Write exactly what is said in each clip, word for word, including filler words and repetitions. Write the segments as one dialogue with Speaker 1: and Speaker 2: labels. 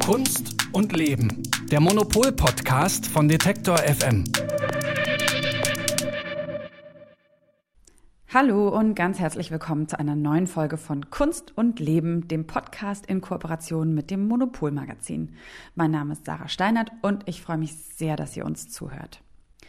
Speaker 1: Kunst und Leben. Der Monopol-Podcast von Detektor F M.
Speaker 2: Hallo und ganz herzlich willkommen zu einer neuen Folge von Kunst und Leben, dem Podcast in Kooperation mit dem Monopol-Magazin. Mein Name ist Sarah Steinert und ich freue mich sehr, dass ihr uns zuhört.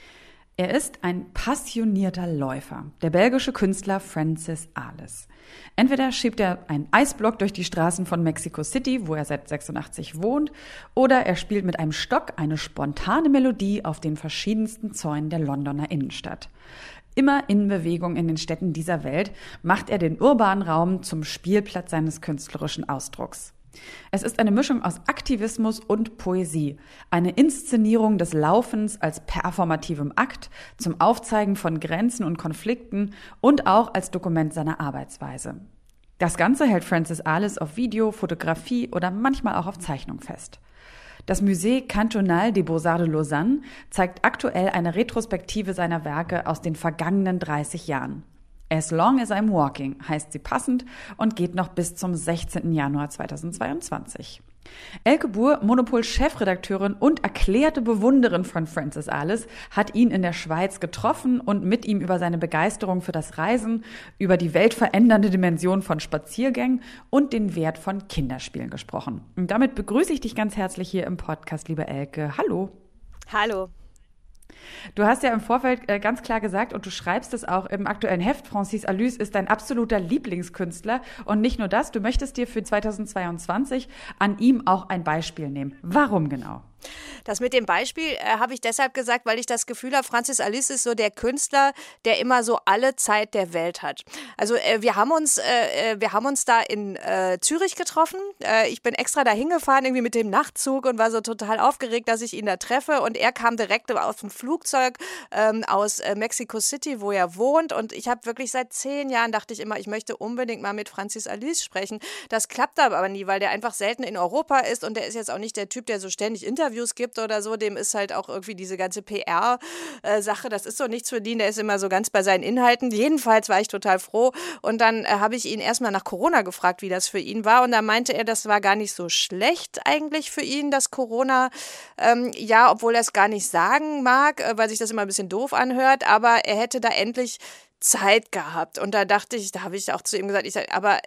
Speaker 2: Er ist ein passionierter Läufer, der belgische Künstler Francis Alès. Entweder schiebt er einen Eisblock durch die Straßen von Mexico City, wo er seit sechsundachtzig wohnt, oder er spielt mit einem Stock eine spontane Melodie auf den verschiedensten Zäunen der Londoner Innenstadt. Immer in Bewegung in den Städten dieser Welt macht er den urbanen Raum zum Spielplatz seines künstlerischen Ausdrucks. Es ist eine Mischung aus Aktivismus und Poesie, eine Inszenierung des Laufens als performativem Akt zum Aufzeigen von Grenzen und Konflikten und auch als Dokument seiner Arbeitsweise. Das Ganze hält Francis Alès auf Video, Fotografie oder manchmal auch auf Zeichnung fest. Das Musée Cantonal des Beaux-Arts de Lausanne zeigt aktuell eine Retrospektive seiner Werke aus den vergangenen dreißig Jahren. As Long as I'm Walking heißt sie passend und geht noch bis zum sechzehnten Januar zweitausendzweiundzwanzig. Elke Buhr, Monopol-Chefredakteurin und erklärte Bewunderin von Francis Alès, hat ihn in der Schweiz getroffen und mit ihm über seine Begeisterung für das Reisen, über die weltverändernde Dimension von Spaziergängen und den Wert von Kinderspielen gesprochen. Und damit begrüße ich dich ganz herzlich hier im Podcast, liebe Elke. Hallo.
Speaker 3: Hallo.
Speaker 2: Du hast ja im Vorfeld äh, ganz klar gesagt und du schreibst es auch im aktuellen Heft, Francis Alès ist dein absoluter Lieblingskünstler und nicht nur das, du möchtest dir für zweitausendzweiundzwanzig an ihm auch ein Beispiel nehmen. Warum genau?
Speaker 3: Das mit dem Beispiel äh, habe ich deshalb gesagt, weil ich das Gefühl habe, Francis Alès ist so der Künstler, der immer so alle Zeit der Welt hat. Also äh, wir haben uns, äh, wir haben uns da in äh, Zürich getroffen. Äh, ich bin extra da hingefahren, irgendwie mit dem Nachtzug und war so total aufgeregt, dass ich ihn da treffe. Und er kam direkt aus dem Flugzeug ähm, aus äh, Mexico City, wo er wohnt. Und ich habe wirklich seit zehn Jahren, dachte ich immer, ich möchte unbedingt mal mit Francis Alès sprechen. Das klappt aber nie, weil der einfach selten in Europa ist und der ist jetzt auch nicht der Typ, der so ständig Interviews gibt oder so, dem ist halt auch irgendwie diese ganze P R-Sache, das ist so nichts für den, der ist immer so ganz bei seinen Inhalten. Jedenfalls war ich total froh und dann äh, habe ich ihn erstmal nach Corona gefragt, wie das für ihn war und da meinte er, das war gar nicht so schlecht eigentlich für ihn, das Corona, ähm, ja, obwohl er es gar nicht sagen mag, äh, weil sich das immer ein bisschen doof anhört, aber er hätte da endlich Zeit gehabt und da dachte ich, da habe ich auch zu ihm gesagt, ich sage, aber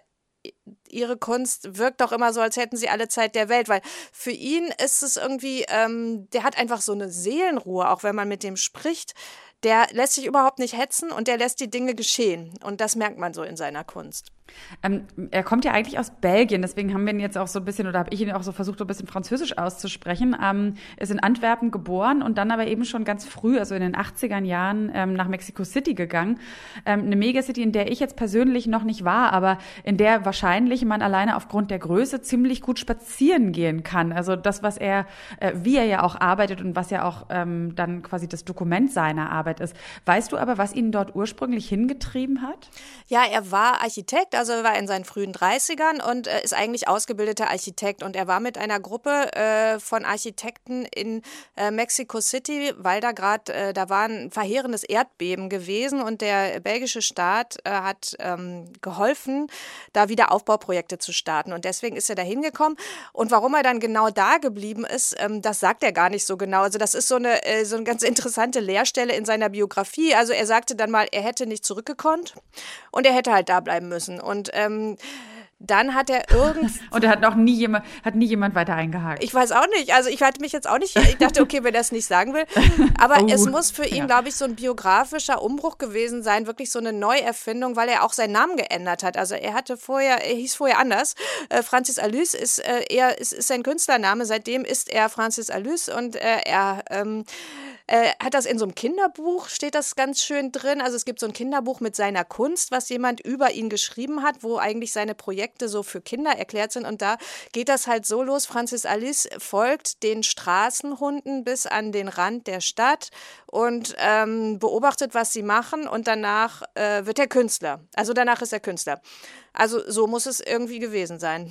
Speaker 3: ihre Kunst wirkt doch immer so, als hätten sie alle Zeit der Welt, weil für ihn ist es irgendwie, ähm, der hat einfach so eine Seelenruhe, auch wenn man mit dem spricht, der lässt sich überhaupt nicht hetzen und der lässt die Dinge geschehen und das merkt man so in seiner Kunst.
Speaker 2: Ähm, er kommt ja eigentlich aus Belgien, deswegen haben wir ihn jetzt auch so ein bisschen, oder habe ich ihn auch so versucht, so ein bisschen französisch auszusprechen. Ähm, ist in Antwerpen geboren und dann aber eben schon ganz früh, also in den achtziger Jahren, ähm, nach Mexico City gegangen. Ähm, eine Megacity, in der ich jetzt persönlich noch nicht war, aber in der wahrscheinlich man alleine aufgrund der Größe ziemlich gut spazieren gehen kann. Also das, was er, äh, wie er ja auch arbeitet und was ja auch ähm, dann quasi das Dokument seiner Arbeit ist. Weißt du aber, was ihn dort ursprünglich hingetrieben hat?
Speaker 3: Ja, er war Architekt, also er war in seinen frühen dreißigern und äh, ist eigentlich ausgebildeter Architekt. Und er war mit einer Gruppe äh, von Architekten in äh, Mexico City, weil da gerade, äh, da war ein verheerendes Erdbeben gewesen und der belgische Staat äh, hat ähm, geholfen, da wieder Aufbauprojekte zu starten. Und deswegen ist er da hingekommen. Und warum er dann genau da geblieben ist, ähm, das sagt er gar nicht so genau. Also das ist so eine, äh, so eine ganz interessante Leerstelle in seiner Biografie. Also er sagte dann mal, er hätte nicht zurückgekonnt und er hätte halt da bleiben müssen. Und ähm, dann hat er irgend
Speaker 2: und er hat noch nie jemand, hat nie jemand weiter eingehakt.
Speaker 3: Ich weiß auch nicht. Also ich hatte mich jetzt auch nicht, ich dachte, okay, wenn er das nicht sagen will. Aber oh, es muss für ihn, ja. glaube ich, so ein biografischer Umbruch gewesen sein, wirklich so eine Neuerfindung, weil er auch seinen Namen geändert hat. Also er hatte vorher, er hieß vorher anders. Äh, Francis Alès ist, äh, er, ist, ist sein Künstlername. Seitdem ist er Francis Alès und äh, er ähm, äh, hat das in so einem Kinderbuch, steht das ganz schön drin. Also es gibt so ein Kinderbuch mit seiner Kunst, was jemand über ihn geschrieben hat, wo eigentlich seine Projekte so für Kinder erklärt sind. Und da geht das halt so los. Francis Alès folgt den Straßenhunden bis an den Rand der Stadt und ähm, beobachtet, was sie machen. Und danach äh, wird er Künstler. Also danach ist er Künstler. Also so muss es irgendwie gewesen sein.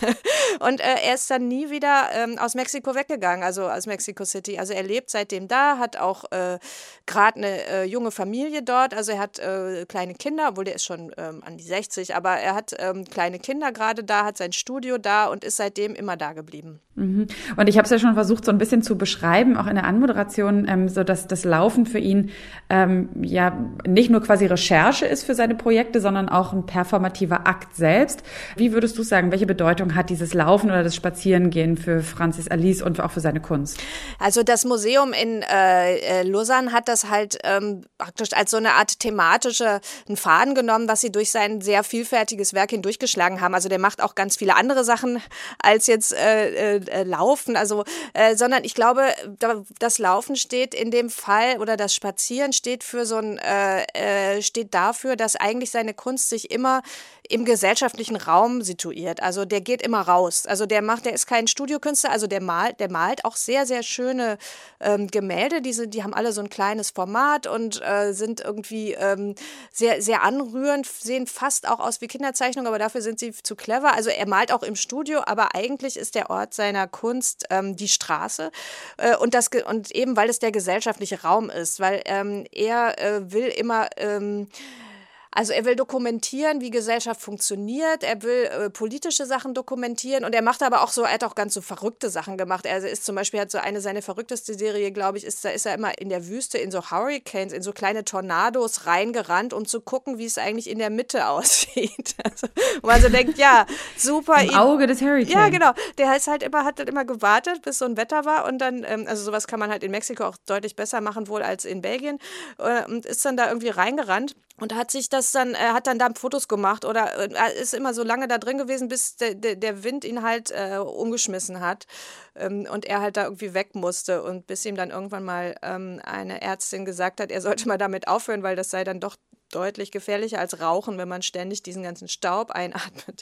Speaker 3: Und äh, er ist dann nie wieder ähm, aus Mexiko weggegangen, also aus Mexico City. Also er lebt seitdem da, hat auch äh, gerade eine äh, junge Familie dort. Also er hat äh, kleine Kinder, obwohl der ist schon ähm, an die sechzig, aber er hat ähm, kleine Kinder gerade da, hat sein Studio da und ist seitdem immer da geblieben.
Speaker 2: Mhm. Und ich habe es ja schon versucht, so ein bisschen zu beschreiben, auch in der Anmoderation, ähm, so dass das Laufen für ihn ähm, ja nicht nur quasi Recherche ist für seine Projekte, sondern auch ein performativer Akt selbst. Wie würdest du sagen, welche Bedeutung hat dieses Laufen oder das Spazierengehen für Francis Alÿs und auch für seine Kunst?
Speaker 3: Also das Museum in äh, Lausanne hat das halt ähm, praktisch als so eine Art thematische einen Faden genommen, was sie durch sein sehr vielfältiges Werk hindurchgeschlagen haben. Also der macht auch ganz viele andere Sachen als jetzt äh, äh, Laufen, also äh, sondern ich glaube, da, das Laufen steht in dem Fall oder das Spazieren steht für so ein äh, äh, steht dafür, dass eigentlich seine Kunst sich immer im gesellschaftlichen Raum situiert. Also der geht immer raus. Also der macht, der ist kein Studiokünstler, also der malt, der malt auch sehr, sehr schöne ähm, Gemälde. Diese, die haben alle so ein kleines Format und äh, sind irgendwie ähm, sehr, sehr anrührend, sehen fast auch aus wie Kinderzeichnungen, aber dafür sind sie zu clever. Also er malt auch im Studio, aber eigentlich ist der Ort seiner Kunst ähm, die Straße. Äh, und, das, und eben, weil es der gesellschaftliche Raum ist, weil ähm, er äh, will immer ähm, Also er will dokumentieren, wie Gesellschaft funktioniert, er will äh, politische Sachen dokumentieren und er macht aber auch so, er hat auch ganz so verrückte Sachen gemacht. Er ist zum Beispiel, hat so eine, seine verrückteste Serie, glaube ich, ist, da ist er immer in der Wüste in so Hurricanes, in so kleine Tornados reingerannt, um zu gucken, wie es eigentlich in der Mitte aussieht. Also, wo man so denkt, ja, super.
Speaker 2: Im Auge des Hurricanes.
Speaker 3: Ja, genau. Der ist halt immer, hat dann immer gewartet, bis so ein Wetter war und dann, ähm, also sowas kann man halt in Mexiko auch deutlich besser machen wohl als in Belgien äh, und ist dann da irgendwie reingerannt. Und hat sich das dann, er hat dann da Fotos gemacht oder äh, ist immer so lange da drin gewesen, bis de, de, der Wind ihn halt äh, umgeschmissen hat ähm, und er halt da irgendwie weg musste und bis ihm dann irgendwann mal ähm, eine Ärztin gesagt hat, er sollte mal damit aufhören, weil das sei dann doch deutlich gefährlicher als Rauchen, wenn man ständig diesen ganzen Staub einatmet.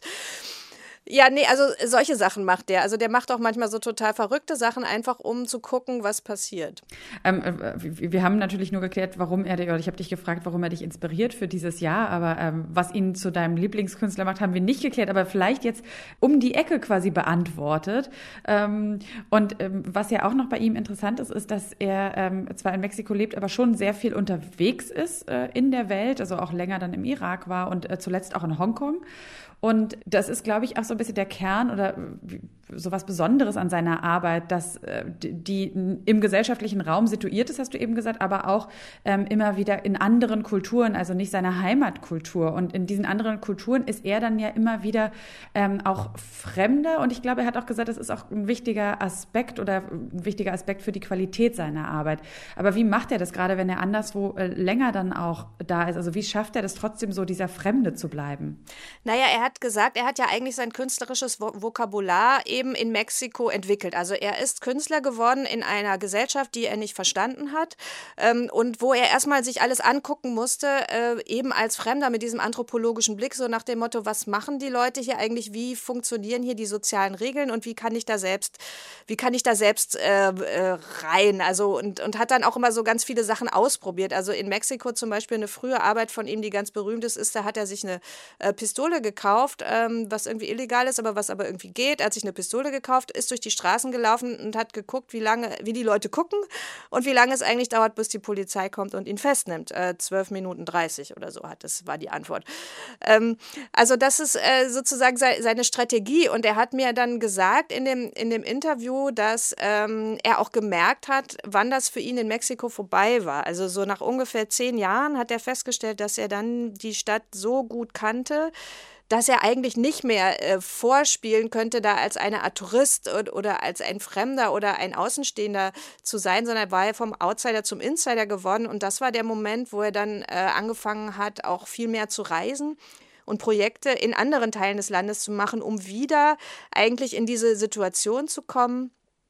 Speaker 3: Ja, nee, also solche Sachen macht der. Also der macht auch manchmal so total verrückte Sachen, einfach um zu gucken, was passiert.
Speaker 2: Ähm, wir haben natürlich nur geklärt, warum er dich, oder ich habe dich gefragt, warum er dich inspiriert für dieses Jahr, aber ähm, was ihn zu deinem Lieblingskünstler macht, haben wir nicht geklärt, aber vielleicht jetzt um die Ecke quasi beantwortet. Ähm, und ähm, was ja auch noch bei ihm interessant ist, ist, dass er ähm, zwar in Mexiko lebt, aber schon sehr viel unterwegs ist äh, in der Welt, also auch länger dann im Irak war und äh, zuletzt auch in Hongkong. Und das ist, glaube ich, auch so ein bisschen der Kern oder so was Besonderes an seiner Arbeit, dass die im gesellschaftlichen Raum situiert ist, hast du eben gesagt, aber auch ähm, immer wieder in anderen Kulturen, also nicht seiner Heimatkultur. Und in diesen anderen Kulturen ist er dann ja immer wieder ähm, auch Fremder. Und ich glaube, er hat auch gesagt, das ist auch ein wichtiger Aspekt oder ein wichtiger Aspekt für die Qualität seiner Arbeit. Aber wie macht er das gerade, wenn er anderswo äh, länger dann auch da ist? Also wie schafft er das trotzdem so, dieser Fremde zu bleiben?
Speaker 3: Naja, er hat gesagt, er hat ja eigentlich sein künstlerisches Vokabular eben in Mexiko entwickelt. Also er ist Künstler geworden in einer Gesellschaft, die er nicht verstanden hat ähm, und wo er erstmal sich alles angucken musste, äh, eben als Fremder mit diesem anthropologischen Blick, so nach dem Motto, was machen die Leute hier eigentlich, wie funktionieren hier die sozialen Regeln und wie kann ich da selbst, wie kann ich da selbst äh, äh, rein? Also und, und hat dann auch immer so ganz viele Sachen ausprobiert. Also in Mexiko zum Beispiel eine frühe Arbeit von ihm, die ganz berühmt ist, ist, da hat er sich eine äh, Pistole gekauft, Ähm, was irgendwie illegal ist, aber was aber irgendwie geht. Er hat sich eine Pistole gekauft, ist durch die Straßen gelaufen und hat geguckt, wie lange, wie die Leute gucken und wie lange es eigentlich dauert, bis die Polizei kommt und ihn festnimmt. Äh, zwölf Minuten dreißig oder so hat, das war die Antwort. Ähm, also das ist äh, sozusagen se- seine Strategie und er hat mir dann gesagt in dem, in dem Interview, dass ähm, er auch gemerkt hat, wann das für ihn in Mexiko vorbei war. Also so nach ungefähr zehn Jahren hat er festgestellt, dass er dann die Stadt so gut kannte, dass er eigentlich nicht mehr äh, vorspielen könnte, da als eine Art Tourist oder, oder als ein Fremder oder ein Außenstehender zu sein, sondern war er vom Outsider zum Insider geworden. Und das war der Moment, wo er dann äh, angefangen hat, auch viel mehr zu reisen und Projekte in anderen Teilen des Landes zu machen, um wieder eigentlich in diese Situation zu kommen,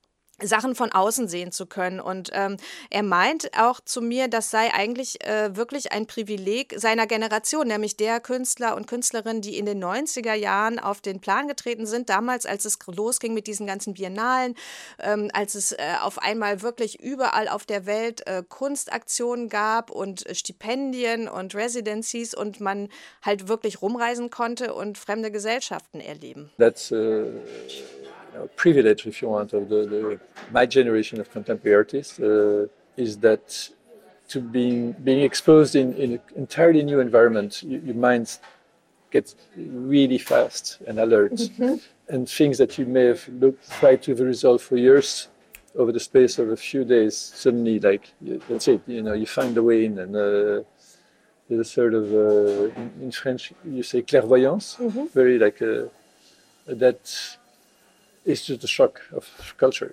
Speaker 3: Sachen von außen sehen zu können. Und ähm, er meint auch zu mir, das sei eigentlich äh, wirklich ein Privileg seiner Generation, nämlich der Künstler und Künstlerinnen, die in den neunziger Jahren auf den Plan getreten sind, damals, als es losging mit diesen ganzen Biennalen, ähm, als es äh, auf einmal wirklich überall auf der Welt äh, Kunstaktionen gab und äh, Stipendien und Residencies und man halt wirklich rumreisen konnte und fremde Gesellschaften erleben.
Speaker 4: That's uh You know, privilege, if you want, of the, the my generation of contemporary artists uh, is that to being being exposed in, in an entirely new environment, you, your mind gets really fast and alert, mm-hmm. and things that you may have looked tried to resolve for years, over the space of a few days, suddenly, like that's it. You know, you find a way in, and uh, there's a sort of uh, in, in French you say clairvoyance, mm-hmm. very like a, that. It's just a shock of culture.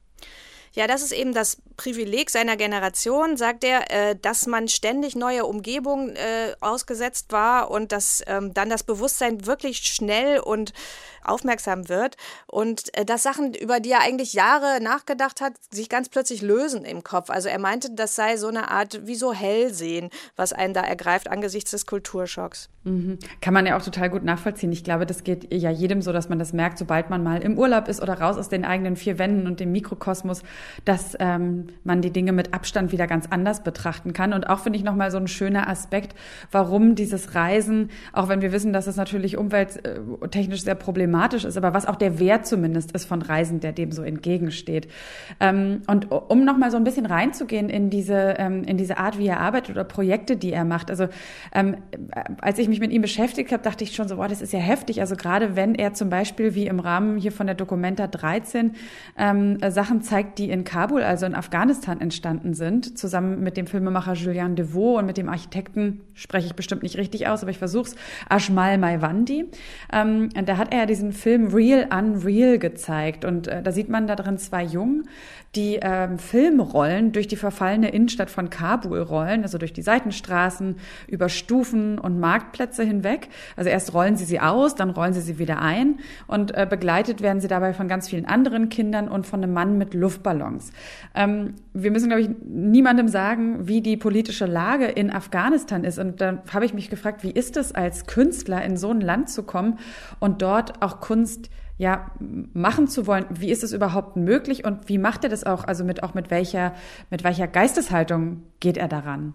Speaker 3: Ja, das ist eben das Privileg seiner Generation, sagt er, äh, dass man ständig neue Umgebungen äh, ausgesetzt war und dass ähm, dann das Bewusstsein wirklich schnell und aufmerksam wird und äh, dass Sachen, über die er eigentlich Jahre nachgedacht hat, sich ganz plötzlich lösen im Kopf. Also er meinte, das sei so eine Art wie so Hellsehen, was einen da ergreift angesichts des Kulturschocks.
Speaker 2: Mhm. Kann man ja auch total gut nachvollziehen. Ich glaube, das geht ja jedem so, dass man das merkt, sobald man mal im Urlaub ist oder raus aus den eigenen vier Wänden und dem Mikrokosmos, dass ähm, man die Dinge mit Abstand wieder ganz anders betrachten kann. Und auch finde ich nochmal so ein schöner Aspekt, warum dieses Reisen, auch wenn wir wissen, dass es natürlich umwelttechnisch sehr problematisch ist, aber was auch der Wert zumindest ist von Reisen, der dem so entgegensteht. Ähm, und um nochmal so ein bisschen reinzugehen in diese, ähm, in diese Art, wie er arbeitet oder Projekte, die er macht. Also ähm, als ich mich mit ihm beschäftigt habe, dachte ich schon so, boah, das ist ja heftig. Also gerade wenn er zum Beispiel wie im Rahmen hier von der Documenta dreizehn ähm, Sachen zeigt, die in Kabul, also in Afghanistan entstanden sind, zusammen mit dem Filmemacher Julien Deveau und mit dem Architekten, spreche ich bestimmt nicht richtig aus, aber ich versuch's, Ajmal Maiwandi. Ähm, da hat er diesen Film Real Unreal gezeigt und äh, da sieht man da drin zwei Jungen, die ähm, Filmrollen durch die verfallene Innenstadt von Kabul rollen, also durch die Seitenstraßen, über Stufen und Marktplätze hinweg. Also erst rollen sie sie aus, dann rollen sie sie wieder ein und äh, begleitet werden sie dabei von ganz vielen anderen Kindern und von einem Mann mit Luftballons. Ähm, wir müssen, glaube ich, niemandem sagen, wie die politische Lage in Afghanistan ist. Und da habe ich mich gefragt, wie ist es als Künstler, in so ein Land zu kommen und dort auch Kunst ja, machen zu wollen. Wie ist es überhaupt möglich und wie macht er das auch? Also mit, auch mit welcher, mit welcher Geisteshaltung geht er daran?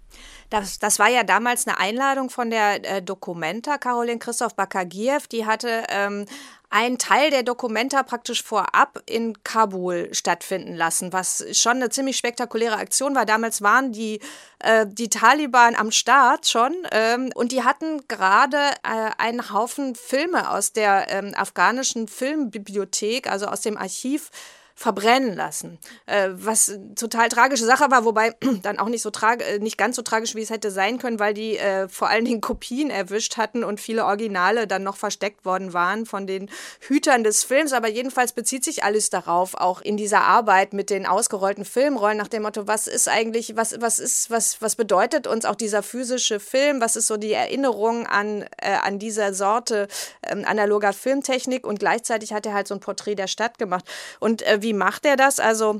Speaker 3: Das, das war ja damals eine Einladung von der äh, Documenta, Caroline Christoph Bakagiev, die hatte ähm, einen Teil der Documenta praktisch vorab in Kabul stattfinden lassen, was schon eine ziemlich spektakuläre Aktion war. Damals waren die, äh, die Taliban am Start schon ähm, und die hatten gerade äh, einen Haufen Filme aus der ähm, afghanischen Filmbibliothek, also aus dem Archiv, verbrennen lassen, äh, was total tragische Sache war, wobei dann auch nicht so trag- nicht ganz so tragisch, wie es hätte sein können, weil die äh, vor allen Dingen Kopien erwischt hatten und viele Originale dann noch versteckt worden waren von den Hütern des Films, aber jedenfalls bezieht sich alles darauf, auch in dieser Arbeit mit den ausgerollten Filmrollen nach dem Motto, was ist eigentlich, was, was ist, was, was bedeutet uns auch dieser physische Film, was ist so die Erinnerung an, äh, an dieser Sorte äh, analoger Filmtechnik und gleichzeitig hat er halt so ein Porträt der Stadt gemacht und äh, wie macht er das? Also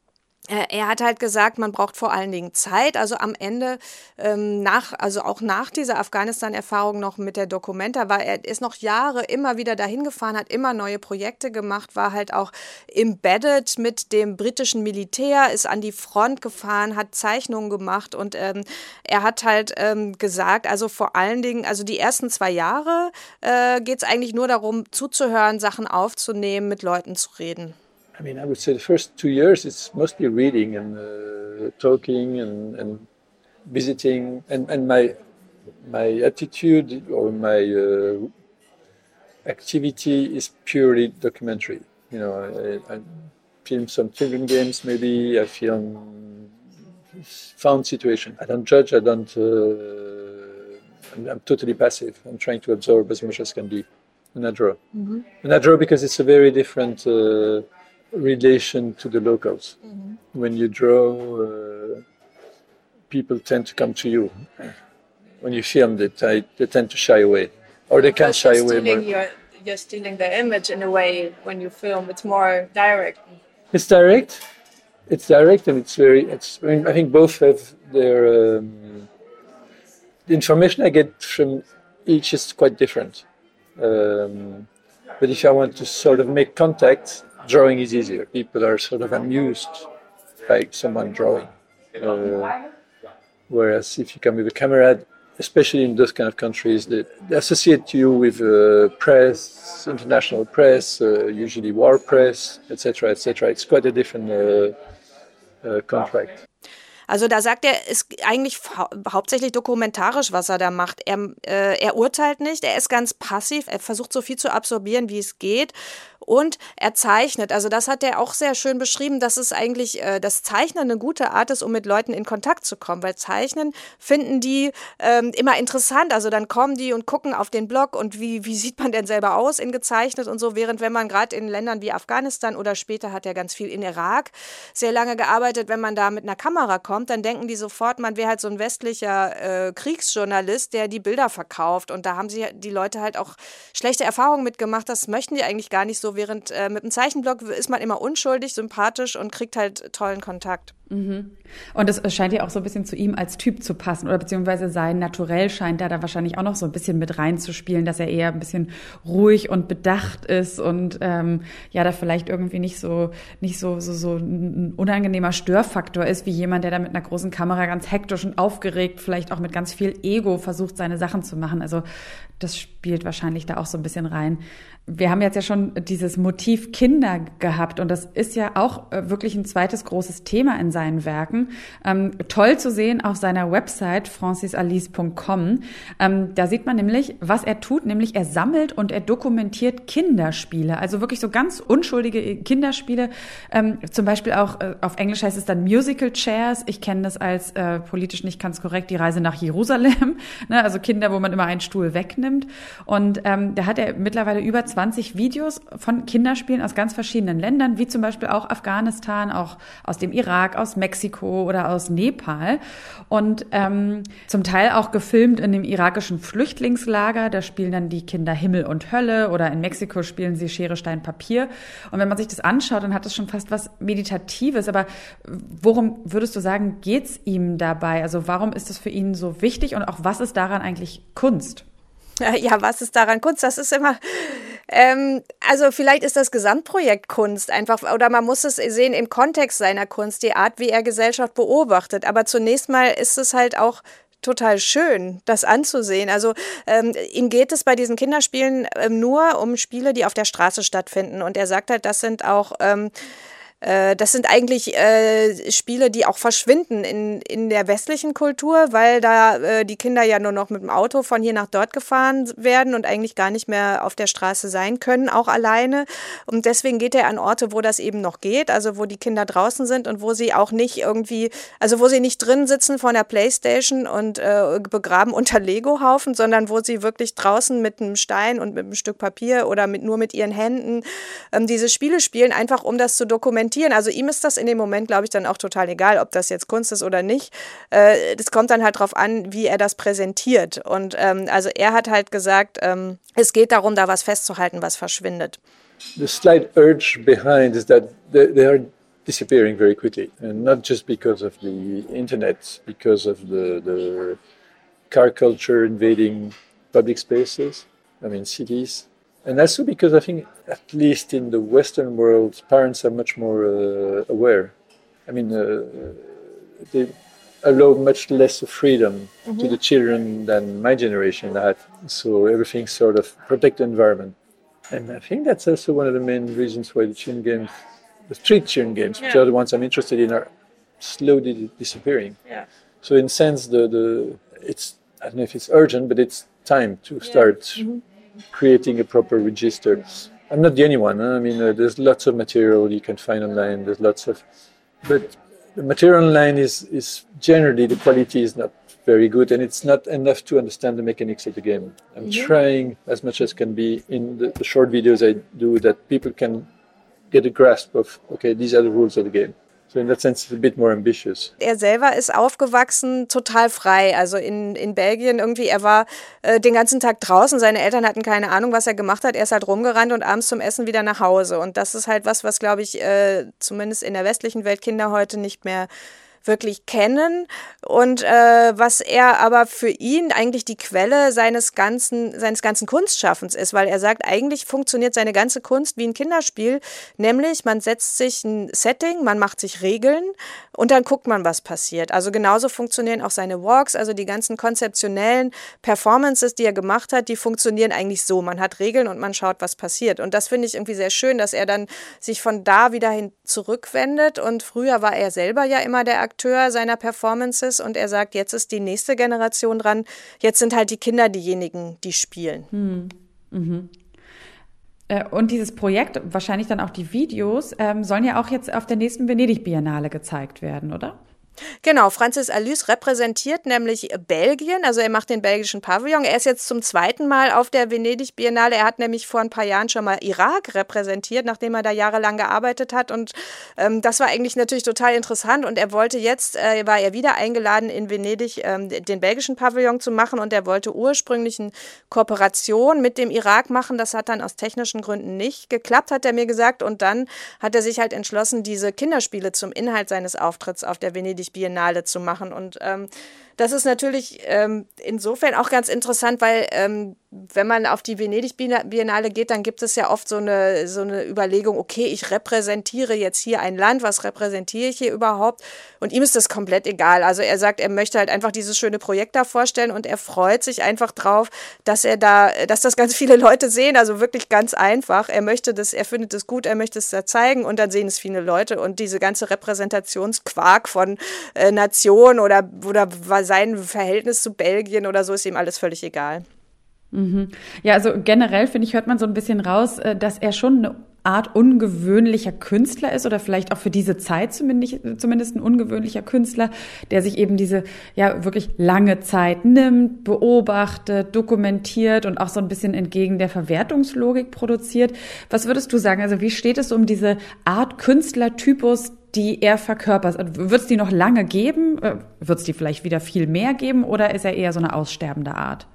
Speaker 3: er hat halt gesagt, man braucht vor allen Dingen Zeit. Also am Ende, ähm, nach, also auch nach dieser Afghanistan-Erfahrung noch mit der Documenta, war er ist noch Jahre immer wieder dahin gefahren, hat immer neue Projekte gemacht, war halt auch embedded mit dem britischen Militär, ist an die Front gefahren, hat Zeichnungen gemacht und ähm, er hat halt ähm, gesagt, also vor allen Dingen, also die ersten zwei Jahre äh, geht es eigentlich nur darum, zuzuhören, Sachen aufzunehmen, mit Leuten zu reden.
Speaker 4: I mean, I would say the first two years it's mostly reading and uh, talking and, and visiting, and, and my my attitude or my uh, activity is purely documentary. You know, I, I film some children games, maybe I film found situation. I don't judge. I don't. Uh, I'm, I'm totally passive. I'm trying to absorb as much as can be, and I draw. Mm-hmm. And I draw because it's a very different. Uh, relation to the locals. Mm-hmm. When you draw, uh, people tend to come to you. When you film, they, t- they tend to shy away, or they can't shy away more.
Speaker 5: You're, you're stealing the image in a way when you film. It's more direct.
Speaker 4: It's direct. It's direct, and it's very. It's. I mean, I think both have their. Um, the information I get from each is quite different. Um, but if I want to sort of make contact, drawing is easier. People are sort of amused by someone drawing. Uh, whereas if you come with a camera, especially in those kind of countries, they, they associate you with uh, press, international press, uh, usually war press, et cetera, et cetera. It's quite a different uh, uh, contract.
Speaker 3: Also da sagt er, ist eigentlich hau- hauptsächlich dokumentarisch, was er da macht. Er, äh, er urteilt nicht, er ist ganz passiv, er versucht so viel zu absorbieren, wie es geht. Und er zeichnet, also das hat er auch sehr schön beschrieben, dass es eigentlich, äh, das Zeichnen eine gute Art ist, um mit Leuten in Kontakt zu kommen, weil Zeichnen finden die ähm, immer interessant, also dann kommen die und gucken auf den Blog und wie, wie sieht man denn selber aus in gezeichnet und so, während wenn man gerade in Ländern wie Afghanistan oder später hat er ganz viel in Irak sehr lange gearbeitet, wenn man da mit einer Kamera kommt, dann denken die sofort, man wäre halt so ein westlicher äh, Kriegsjournalist, der die Bilder verkauft und da haben sie die Leute halt auch schlechte Erfahrungen mitgemacht, das möchten die eigentlich gar nicht so, während äh, mit einem Zeichenblock ist man immer unschuldig, sympathisch und kriegt halt tollen Kontakt.
Speaker 2: Mhm. Und es scheint ja auch so ein bisschen zu ihm als Typ zu passen oder beziehungsweise sein Naturell scheint da, da wahrscheinlich auch noch so ein bisschen mit reinzuspielen, dass er eher ein bisschen ruhig und bedacht ist und ähm, ja, da vielleicht irgendwie nicht so nicht so, so, so ein unangenehmer Störfaktor ist, wie jemand, der da mit einer großen Kamera ganz hektisch und aufgeregt, vielleicht auch mit ganz viel Ego versucht, seine Sachen zu machen. Also das spielt wahrscheinlich da auch so ein bisschen rein. Wir haben jetzt ja schon dieses Motiv Kinder gehabt und das ist ja auch wirklich ein zweites großes Thema in seinen Werken. Ähm, toll zu sehen auf seiner Website francis alice punkt com. Ähm, da sieht man nämlich, was er tut, nämlich er sammelt und er dokumentiert Kinderspiele, also wirklich so ganz unschuldige Kinderspiele. Ähm, zum Beispiel auch, äh, auf Englisch heißt es dann Musical Chairs. Ich kenne das als äh, politisch nicht ganz korrekt, die Reise nach Jerusalem. Ne, also Kinder, wo man immer einen Stuhl wegnimmt. Und ähm, da hat er mittlerweile über zwanzig Videos von Kinderspielen aus ganz verschiedenen Ländern, wie zum Beispiel auch Afghanistan, auch aus dem Irak, aus Mexiko oder aus Nepal. Und ähm, zum Teil auch gefilmt in dem irakischen Flüchtlingslager. Da spielen dann die Kinder Himmel und Hölle oder in Mexiko spielen sie Schere, Stein, Papier. Und wenn man sich das anschaut, dann hat das schon fast was Meditatives. Aber worum würdest du sagen, geht's ihm dabei? Also warum ist das für ihn so wichtig und auch was ist daran eigentlich Kunst?
Speaker 3: Ja, was ist daran Kunst? Das ist immer, ähm, also vielleicht ist das Gesamtprojekt Kunst einfach, oder man muss es sehen im Kontext seiner Kunst, die Art, wie er Gesellschaft beobachtet. Aber zunächst mal ist es halt auch total schön, das anzusehen. Also ähm, ihm geht es bei diesen Kinderspielen ähm, nur um Spiele, die auf der Straße stattfinden. Und er sagt halt, das sind auch ähm, Das sind eigentlich äh, Spiele, die auch verschwinden in, in der westlichen Kultur, weil da äh, die Kinder ja nur noch mit dem Auto von hier nach dort gefahren werden und eigentlich gar nicht mehr auf der Straße sein können, auch alleine. Und deswegen geht er an Orte, wo das eben noch geht, also wo die Kinder draußen sind und wo sie auch nicht irgendwie, also wo sie nicht drin sitzen vor der Playstation und äh, begraben unter Lego-Haufen, sondern wo sie wirklich draußen mit einem Stein und mit einem Stück Papier oder mit, nur mit ihren Händen ähm, diese Spiele spielen, einfach um das zu dokumentieren. Also ihm ist das in dem Moment, glaube ich, dann auch total egal, ob das jetzt Kunst ist oder nicht. Äh, das kommt dann halt drauf an, wie er das präsentiert. Und ähm, also er hat halt gesagt, ähm, es geht darum, da was festzuhalten, was verschwindet.
Speaker 4: The slight urge behind is that they, they are disappearing very quickly, and not just because of the internet, because of the, the car culture invading public spaces, I mean cities. And also because I think, at least in the Western world, parents are much more uh, aware. I mean, uh, they allow much less freedom mm-hmm. to the children than my generation had. So everything sort of protect the environment. And I think that's also one of the main reasons why the children games, the street children games, yeah. which are the ones I'm interested in, are slowly disappearing. Yeah. So in a sense, the, the it's I don't know if it's urgent, but it's time to start yeah. mm-hmm. creating a proper register. I'm not the only one. Huh? I mean, uh, there's lots of material you can find online. There's lots of, but the material online is is generally the quality is not very good, and it's not enough to understand the mechanics of the game. I'm mm-hmm. trying as much as can be in the, the short videos I do that people can get a grasp of. Okay, these are the rules of the game. So in that sense, it's a bit more ambitious.
Speaker 3: Er selber ist aufgewachsen total frei. Also in, in Belgien irgendwie, er war äh, den ganzen Tag draußen. Seine Eltern hatten keine Ahnung, was er gemacht hat. Er ist halt rumgerannt und abends zum Essen wieder nach Hause. Und das ist halt was, was, glaube ich, äh, zumindest in der westlichen Welt Kinder heute nicht mehr wirklich kennen und äh, was er aber für ihn eigentlich die Quelle seines ganzen, seines ganzen Kunstschaffens ist, weil er sagt, eigentlich funktioniert seine ganze Kunst wie ein Kinderspiel, nämlich man setzt sich ein Setting, man macht sich Regeln und dann guckt man, was passiert. Also genauso funktionieren auch seine Walks, also die ganzen konzeptionellen Performances, die er gemacht hat, die funktionieren eigentlich so. Man hat Regeln und man schaut, was passiert. Und das finde ich irgendwie sehr schön, dass er dann sich von da wieder hin zurückwendet und früher war er selber ja immer der Akteur seiner Performances und er sagt, jetzt ist die nächste Generation dran, jetzt sind halt die Kinder diejenigen, die spielen.
Speaker 2: Hm. Mhm. Äh, und dieses Projekt, wahrscheinlich dann auch die Videos, ähm, sollen ja auch jetzt auf der nächsten Venedig-Biennale gezeigt werden, oder?
Speaker 3: Genau, Francis Alÿs repräsentiert nämlich Belgien, also er macht den belgischen Pavillon. Er ist jetzt zum zweiten Mal auf der Venedig-Biennale. Er hat nämlich vor ein paar Jahren schon mal Irak repräsentiert, nachdem er da jahrelang gearbeitet hat. Und ähm, das war eigentlich natürlich total interessant. Und er wollte jetzt, äh, war er wieder eingeladen in Venedig, ähm, den belgischen Pavillon zu machen. Und er wollte ursprünglich eine Kooperation mit dem Irak machen. Das hat dann aus technischen Gründen nicht geklappt, hat er mir gesagt. Und dann hat er sich halt entschlossen, diese Kinderspiele zum Inhalt seines Auftritts auf der Venedig Biennale zu machen. Und ähm, das ist natürlich ähm, insofern auch ganz interessant, weil ähm, wenn man auf die Venedig-Biennale geht, dann gibt es ja oft so eine, so eine Überlegung, okay, ich repräsentiere jetzt hier ein Land, was repräsentiere ich hier überhaupt? Und ihm ist das komplett egal. Also er sagt, er möchte halt einfach dieses schöne Projekt da vorstellen und er freut sich einfach drauf, dass er da, dass das ganz viele Leute sehen, also wirklich ganz einfach. Er möchte das, er findet es gut, er möchte es da zeigen und dann sehen es viele Leute und diese ganze Repräsentationsquark von äh, Nation oder, oder sein Verhältnis zu Belgien oder so ist ihm alles völlig egal.
Speaker 2: Mhm. Ja, also generell, finde ich, hört man so ein bisschen raus, dass er schon eine Art ungewöhnlicher Künstler ist oder vielleicht auch für diese Zeit zumindest, zumindest ein ungewöhnlicher Künstler, der sich eben diese ja wirklich lange Zeit nimmt, beobachtet, dokumentiert und auch so ein bisschen entgegen der Verwertungslogik produziert. Was würdest du sagen? Also wie steht es um diese Art Künstlertypus, die er verkörpert? Wird es die noch lange geben? Wird es die vielleicht wieder viel mehr geben oder ist er eher so eine aussterbende Art?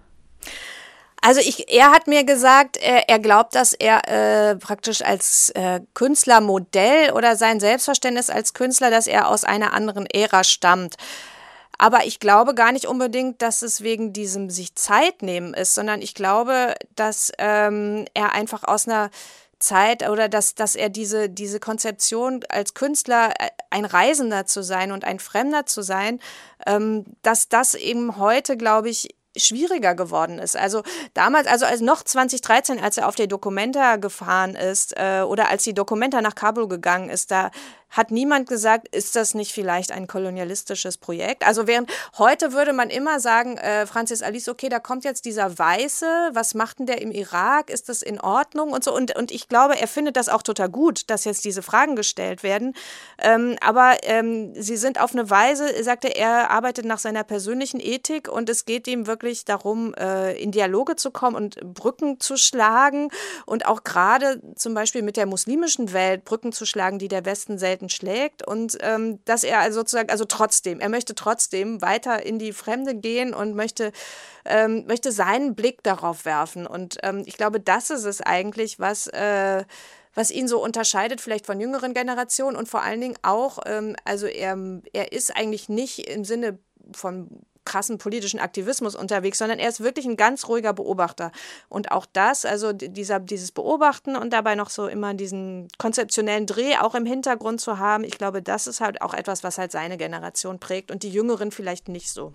Speaker 3: Also ich, er hat mir gesagt, er, er glaubt, dass er äh, praktisch als äh, Künstlermodell oder sein Selbstverständnis als Künstler, dass er aus einer anderen Ära stammt. Aber ich glaube gar nicht unbedingt, dass es wegen diesem sich Zeit nehmen ist, sondern ich glaube, dass ähm, er einfach aus einer Zeit oder dass, dass er diese, diese Konzeption als Künstler, ein Reisender zu sein und ein Fremder zu sein, ähm, dass das eben heute, glaube ich, schwieriger geworden ist. Also damals, also als noch zwanzig dreizehn, als er auf der Documenta gefahren ist äh, oder als die Documenta nach Kabul gegangen ist, da hat niemand gesagt, ist das nicht vielleicht ein kolonialistisches Projekt? Also während heute würde man immer sagen, äh, Francis Alÿs, okay, da kommt jetzt dieser Weiße, was macht denn der im Irak? Ist das in Ordnung? Und so. Und, und ich glaube, er findet das auch total gut, dass jetzt diese Fragen gestellt werden. Ähm, aber ähm, sie sind auf eine Weise, sagte er, er arbeitet nach seiner persönlichen Ethik und es geht ihm wirklich darum, äh, in Dialoge zu kommen und Brücken zu schlagen und auch gerade zum Beispiel mit der muslimischen Welt Brücken zu schlagen, die der Westen selten schlägt und ähm, dass er also sozusagen, also trotzdem, er möchte trotzdem weiter in die Fremde gehen und möchte, ähm, möchte seinen Blick darauf werfen und ähm, ich glaube, das ist es eigentlich, was, äh, was ihn so unterscheidet vielleicht von jüngeren Generationen und vor allen Dingen auch, ähm, also er, er ist eigentlich nicht im Sinne von krassen politischen Aktivismus unterwegs, sondern er ist wirklich ein ganz ruhiger Beobachter. Und auch das, also dieser, dieses Beobachten und dabei noch so immer diesen konzeptionellen Dreh auch im Hintergrund zu haben, ich glaube, das ist halt auch etwas, was halt seine Generation prägt und die Jüngeren vielleicht nicht so.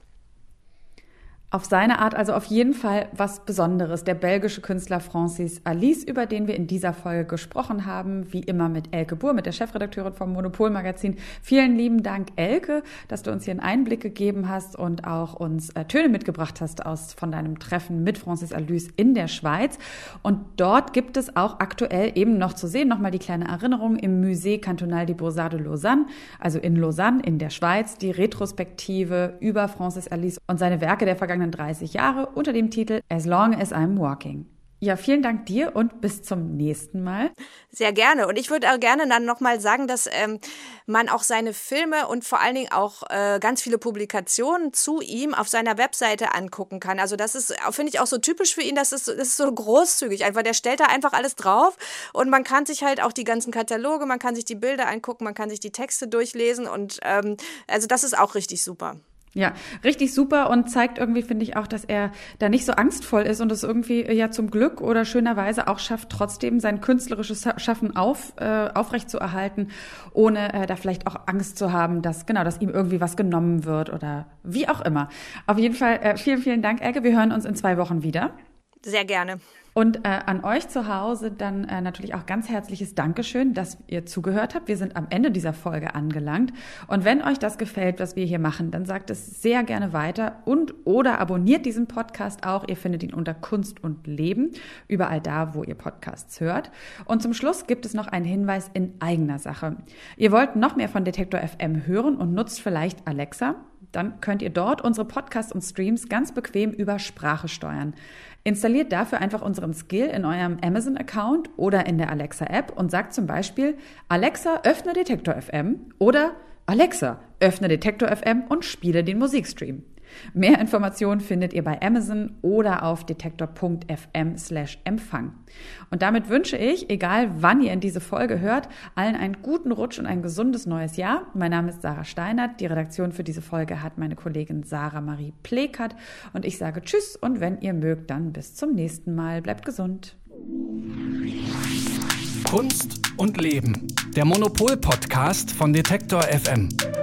Speaker 2: Auf seine Art also auf jeden Fall was Besonderes. Der belgische Künstler Francis Alÿs, über den wir in dieser Folge gesprochen haben, wie immer mit Elke Buhr, mit der Chefredakteurin vom Monopol-Magazin. Vielen lieben Dank, Elke, dass du uns hier einen Einblick gegeben hast und auch uns äh, Töne mitgebracht hast aus von deinem Treffen mit Francis Alÿs in der Schweiz. Und dort gibt es auch aktuell eben noch zu sehen, nochmal die kleine Erinnerung, im Musée Cantonal des Beaux-Arts de Lausanne, also in Lausanne in der Schweiz, die Retrospektive über Francis Alÿs und seine Werke der vergangenen dreißig Jahre unter dem Titel As Long as I'm Walking. Ja, vielen Dank dir und bis zum nächsten Mal.
Speaker 3: Sehr gerne. Und ich würde auch gerne dann nochmal sagen, dass ähm, man auch seine Filme und vor allen Dingen auch äh, ganz viele Publikationen zu ihm auf seiner Webseite angucken kann. Also das ist, finde ich, auch so typisch für ihn, das ist, das ist so großzügig einfach. Der stellt da einfach alles drauf und man kann sich halt auch die ganzen Kataloge, man kann sich die Bilder angucken, man kann sich die Texte durchlesen und ähm, also das ist auch richtig super.
Speaker 2: Ja, richtig super und zeigt irgendwie, finde ich auch, dass er da nicht so angstvoll ist und es irgendwie ja zum Glück oder schönerweise auch schafft, trotzdem sein künstlerisches Schaffen auf, äh, aufrechtzuerhalten, ohne äh, da vielleicht auch Angst zu haben, dass genau, dass ihm irgendwie was genommen wird oder wie auch immer. Auf jeden Fall äh, vielen, vielen Dank, Elke. Wir hören uns in zwei Wochen wieder.
Speaker 3: Sehr gerne.
Speaker 2: Und äh, an euch zu Hause dann äh, natürlich auch ganz herzliches Dankeschön, dass ihr zugehört habt. Wir sind am Ende dieser Folge angelangt. Und wenn euch das gefällt, was wir hier machen, dann sagt es sehr gerne weiter und oder abonniert diesen Podcast auch. Ihr findet ihn unter Kunst und Leben, überall da, wo ihr Podcasts hört. Und zum Schluss gibt es noch einen Hinweis in eigener Sache. Ihr wollt noch mehr von Detektor F M hören und nutzt vielleicht Alexa? Dann könnt ihr dort unsere Podcasts und Streams ganz bequem über Sprache steuern. Installiert dafür einfach unseren Skill in eurem Amazon-Account oder in der Alexa-App und sagt zum Beispiel, Alexa, öffne Detektor F M oder Alexa, öffne Detektor F M und spiele den Musikstream. Mehr Informationen findet ihr bei Amazon oder auf detektor punkt f m slash Empfang. Und damit wünsche ich, egal wann ihr in diese Folge hört, allen einen guten Rutsch und ein gesundes neues Jahr. Mein Name ist Sarah Steinert. Die Redaktion für diese Folge hat meine Kollegin Sarah Marie Plekert. Und ich sage Tschüss und wenn ihr mögt, dann bis zum nächsten Mal. Bleibt gesund.
Speaker 1: Kunst und Leben. Der Monopol-Podcast von Detektor F M.